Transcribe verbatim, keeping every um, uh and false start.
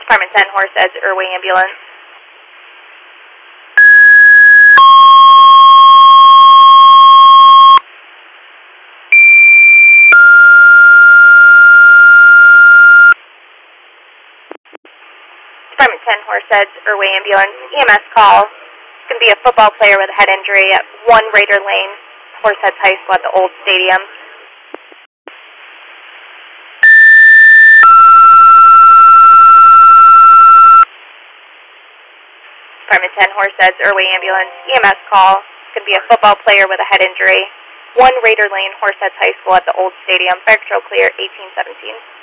Department ten, Horseheads, Irway Ambulance. Department ten, Horseheads, Irway Ambulance. E M S call. It's going to be a football player with a head injury at one Raider Lane, Horseheads High School at the old stadium. Department ten, Horseheads, Irway Ambulance. E M S call. It's going to be a football player with a head injury. one Raider Lane, Horseheads High School at the old stadium. Fire control clear, eighteen seventeen.